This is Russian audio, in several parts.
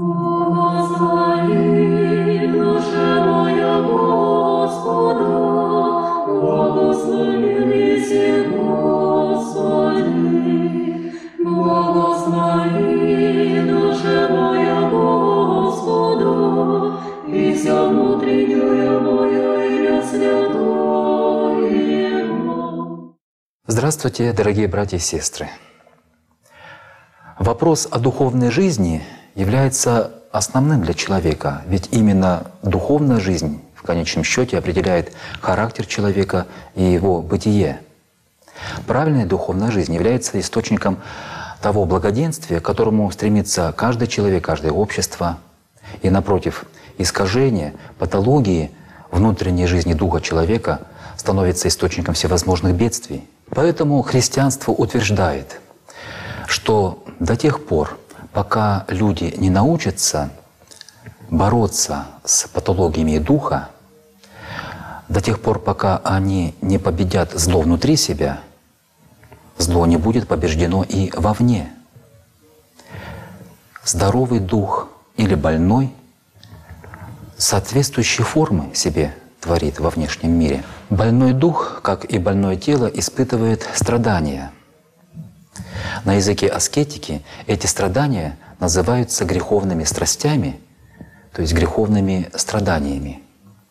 Благослови, душа моя, Господа, благослови все, Господи. Благослови, душа моя, Господа, и вся внутренняя моя имя святое Его. Здравствуйте, дорогие братья и сестры! Вопрос о духовной жизни является основным для человека, ведь именно духовная жизнь в конечном счете определяет характер человека и его бытие. Правильная духовная жизнь является источником того благоденствия, к которому стремится каждый человек, каждое общество. И напротив, искажение, патологии внутренней жизни духа человека становится источником всевозможных бедствий. Поэтому христианство утверждает, что до тех пор, пока люди не научатся бороться с патологиями духа, до тех пор, пока они не победят зло внутри себя, зло не будет побеждено и вовне. Здоровый дух или больной соответствующие формы себе творит во внешнем мире. Больной дух, как и больное тело, испытывает страдания. На языке аскетики эти страдания называются греховными страстями, то есть греховными страданиями.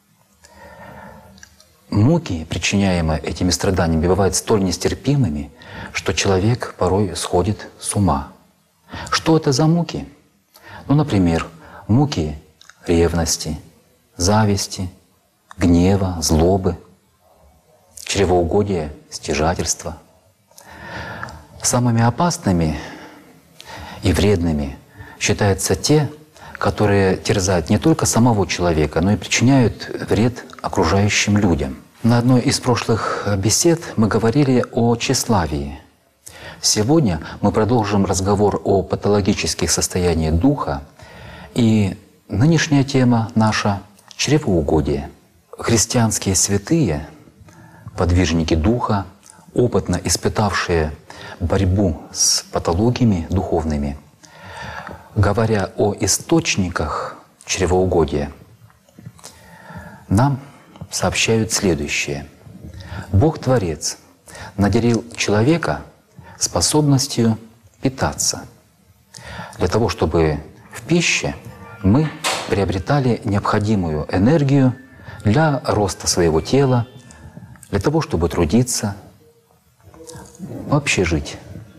Муки, причиняемые этими страданиями, бывают столь нестерпимыми, что человек порой сходит с ума. Что это за муки? Ну, например, муки ревности, зависти, гнева, злобы, чревоугодия, стяжательства. Самыми опасными и вредными считаются те, которые терзают не только самого человека, но и причиняют вред окружающим людям. На одной из прошлых бесед мы говорили о тщеславии. Сегодня мы продолжим разговор о патологических состояниях духа, и нынешняя тема наша — чревоугодие. Христианские святые, подвижники духа, опытно испытавшие борьбу с патологиями духовными, говоря о источниках чревоугодия, нам сообщают следующее. Бог-творец наделил человека способностью питаться, для того, чтобы в пище мы приобретали необходимую энергию для роста своего тела, для того, чтобы трудиться, вообще жить.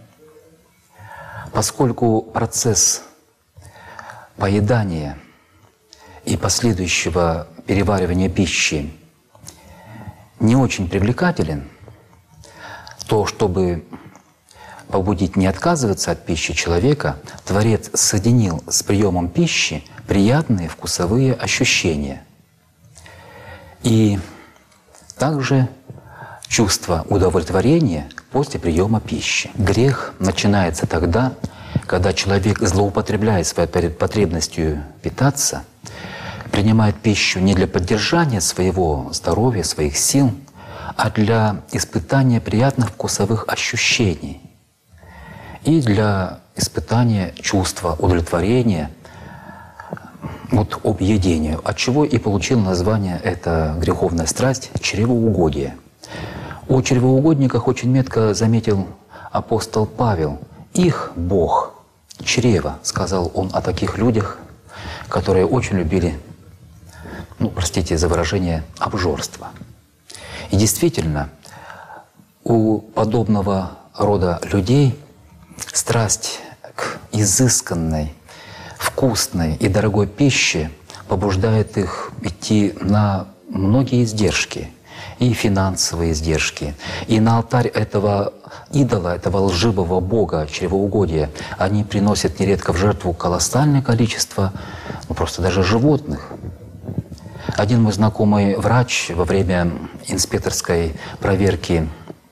Поскольку процесс поедания и последующего переваривания пищи не очень привлекателен, то, чтобы побудить не отказываться от пищи человека, Творец соединил с приемом пищи приятные вкусовые ощущения. И также чувство удовлетворения после приема пищи. Грех начинается тогда, когда человек, злоупотребляя своей потребностью питаться, принимает пищу не для поддержания своего здоровья, своих сил, а для испытания приятных вкусовых ощущений и для испытания чувства удовлетворения от объедения, от чего и получил название эта греховная страсть — чревоугодие. О чревоугодниках очень метко заметил апостол Павел. «Их Бог — чрево», — сказал он о таких людях, которые очень любили, простите за выражение, обжорство. И действительно, у подобного рода людей страсть к изысканной, вкусной и дорогой пище побуждает их идти на многие издержки, и финансовые издержки. И на алтарь этого идола, этого лживого бога, чревоугодия, они приносят нередко в жертву колоссальное количество, просто даже животных. Один мой знакомый врач во время инспекторской проверки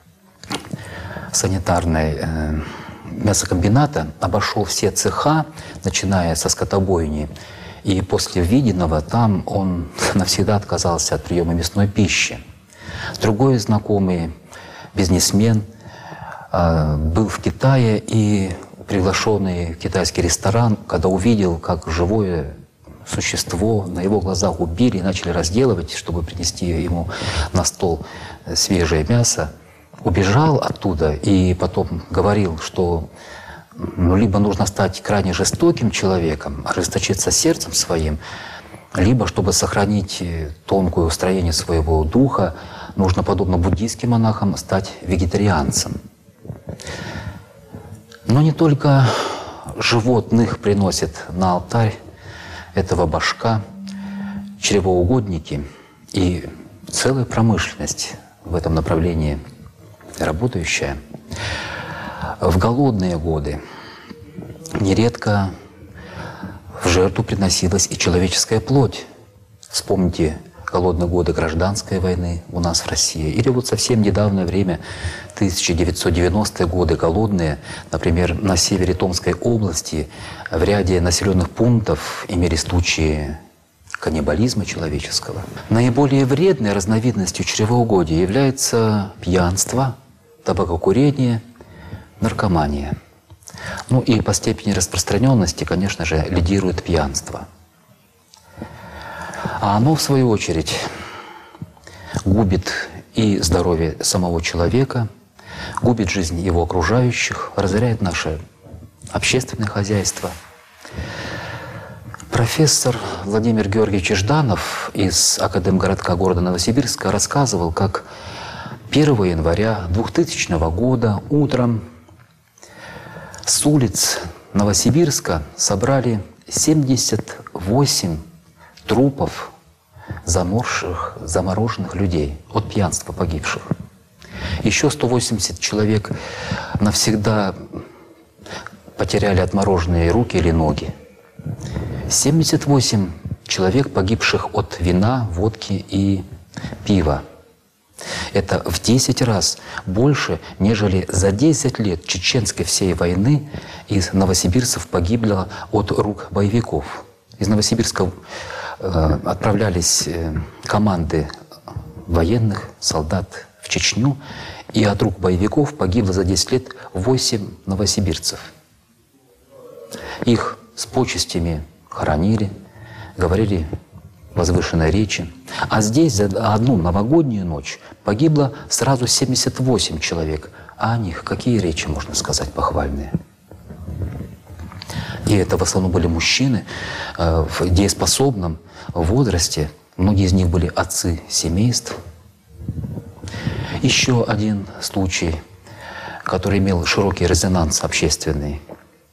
санитарной мясокомбината обошел все цеха, начиная со скотобойни, и после виденного там он навсегда отказался от приема мясной пищи. Другой знакомый бизнесмен был в Китае и приглашенный в китайский ресторан, когда увидел, как живое существо на его глазах убили и начали разделывать, чтобы принести ему на стол свежее мясо, убежал оттуда и потом говорил, что либо нужно стать крайне жестоким человеком, ожесточиться сердцем своим, либо, чтобы сохранить тонкое устроение своего духа, нужно, подобно буддийским монахам, стать вегетарианцем. Но не только животных приносят на алтарь этого божка чревоугодники и целая промышленность в этом направлении работающая. В голодные годы нередко в жертву приносилась и человеческая плоть. Вспомните голодные годы гражданской войны у нас в России. Или вот совсем недавнее время, 1990-е годы голодные, например, на севере Томской области, в ряде населенных пунктов имели случаи каннибализма человеческого. Наиболее вредной разновидностью чревоугодия является пьянство, табакокурение, наркомания. Ну и по степени распространенности, конечно же, лидирует пьянство. А оно, в свою очередь, губит и здоровье самого человека, губит жизнь его окружающих, разоряет наше общественное хозяйство. Профессор Владимир Георгиевич Жданов из Академгородка города Новосибирска рассказывал, как 1 января 2000 года утром с улиц Новосибирска собрали 78 трупов замороженных людей от пьянства погибших. Еще 180 человек навсегда потеряли отмороженные руки или ноги. 78 человек, погибших от вина, водки и пива. Это в 10 раз больше, нежели за 10 лет чеченской всей войны из новосибирцев погибло от рук боевиков. Из Новосибирска отправлялись команды военных, солдат в Чечню, и от рук боевиков погибло за 10 лет 8 новосибирцев. Их с почестями хоронили, говорили возвышенной речи. А здесь за одну новогоднюю ночь погибло сразу 78 человек. А о них какие речи, можно сказать, похвальные? И это в основном были мужчины в дееспособном возрасте. Многие из них были отцы семейств. Еще один случай, который имел широкий резонанс общественный.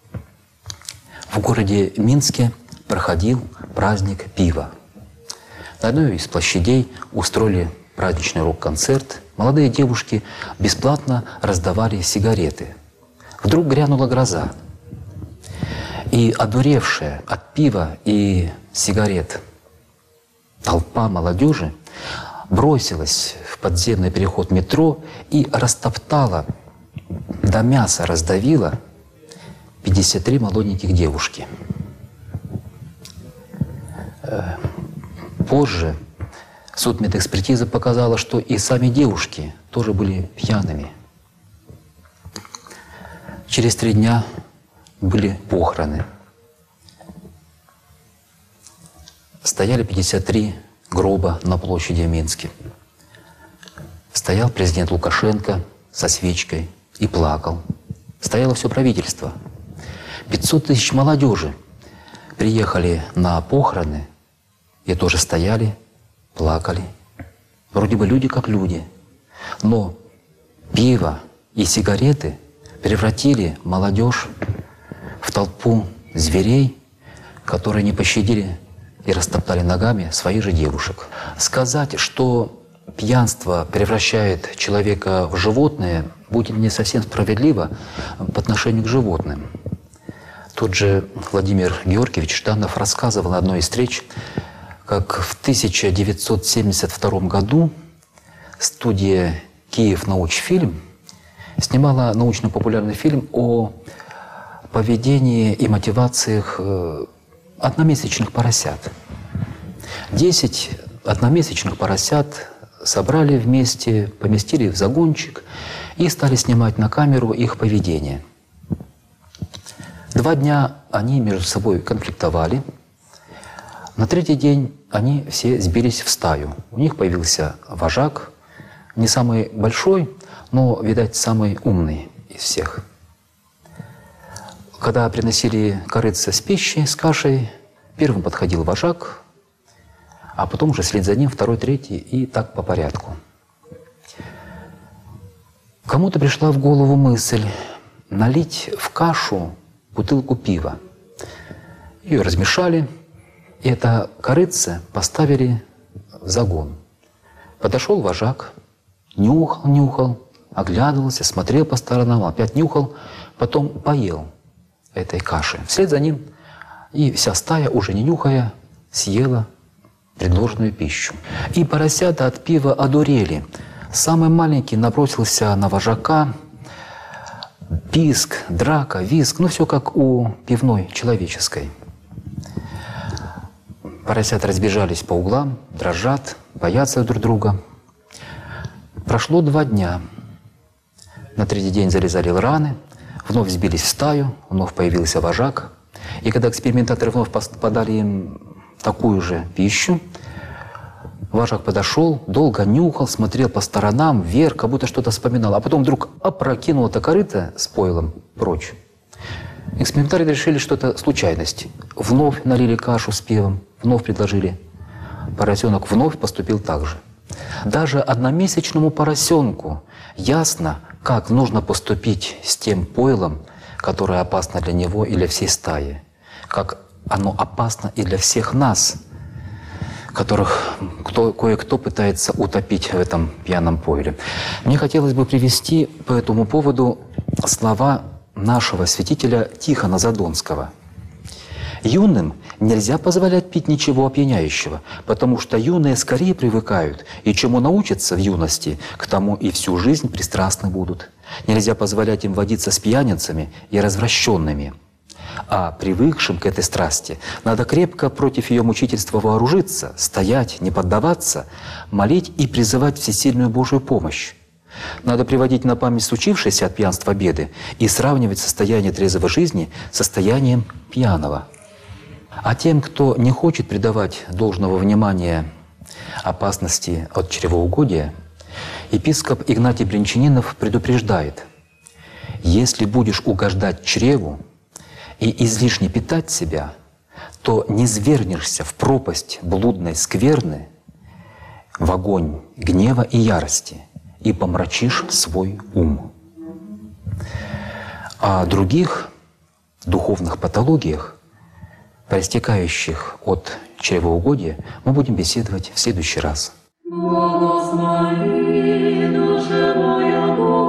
В городе Минске проходил праздник пива. На одной из площадей устроили праздничный рок-концерт. Молодые девушки бесплатно раздавали сигареты. Вдруг грянула гроза. И одуревшая от пива и сигарет толпа молодежи бросилась в подземный переход метро и растоптала, до мяса раздавила 53 молоденьких девушки. Позже судмедэкспертиза показала, что и сами девушки тоже были пьяными. Через 3 дня были похороны. Стояли 53 гроба на площади в Минске. Стоял президент Лукашенко со свечкой и плакал. Стояло все правительство. 500 тысяч молодежи приехали на похороны и тоже стояли, плакали. Вроде бы люди как люди. Но пиво и сигареты превратили молодежь в толпу зверей, которые не пощадили и растоптали ногами своих же девушек. Сказать, что пьянство превращает человека в животное, будет не совсем справедливо по отношению к животным. Тот же Владимир Георгиевич Жданов рассказывал на одной из встреч, как в 1972 году студия «Киев Научфильм» снимала научно-популярный фильм о поведении и мотивациях одномесячных поросят. 10 одномесячных поросят собрали вместе, поместили в загончик и стали снимать на камеру их поведение. 2 дня они между собой конфликтовали. На 3-й день они все сбились в стаю. У них появился вожак, не самый большой, но, видать, самый умный из всех. Когда приносили корытце с пищей, с кашей, первым подходил вожак, а потом уже вслед за ним 2-й, 3-й, и так по порядку. Кому-то пришла в голову мысль налить в кашу бутылку пива. Ее размешали, и это корытце поставили в загон. Подошел вожак, нюхал, оглядывался, смотрел по сторонам, опять нюхал, потом поел этой каши. Вслед за ним и вся стая, уже не нюхая, съела предложенную пищу. И поросята от пива одурели. Самый маленький набросился на вожака. Писк, драка, визг, ну все как у пивной человеческой. Поросята разбежались по углам, дрожат, боятся друг друга. Прошло 2 дня. На 3-й день залезали раны, вновь сбились в стаю, вновь появился вожак. И когда экспериментаторы вновь подали им такую же пищу, вожак подошел, долго нюхал, смотрел по сторонам, вверх, как будто что-то вспоминал, а потом вдруг опрокинул это корыто с пойлом прочь. Экспериментаторы решили, что это случайность. Вновь налили кашу с пивом, вновь предложили. Поросенок вновь поступил так же. Даже одномесячному поросенку ясно, как нужно поступить с тем пойлом, которое опасно для него и для всей стаи, как оно опасно и для всех нас, которых кое-кто пытается утопить в этом пьяном пойле. Мне хотелось бы привести по этому поводу слова нашего святителя Тихона Задонского. «Юным нельзя позволять пить ничего опьяняющего, потому что юные скорее привыкают, и чему научатся в юности, к тому и всю жизнь пристрастны будут. Нельзя позволять им водиться с пьяницами и развращенными. А привыкшим к этой страсти надо крепко против ее мучительства вооружиться, стоять, не поддаваться, молить и призывать всесильную Божию помощь. Надо приводить на память случившееся от пьянства беды и сравнивать состояние трезвой жизни с состоянием пьяного. А тем, кто не хочет придавать должного внимания опасности от чревоугодия, епископ Игнатий Брянчанинов предупреждает: если будешь угождать чреву и излишне питать себя, то низвергнешься в пропасть блудной скверны, в огонь гнева и ярости, и помрачишь свой ум. О других духовных патологиях, проистекающих от чревоугодия, мы будем беседовать в следующий раз. Благослови, душа моя,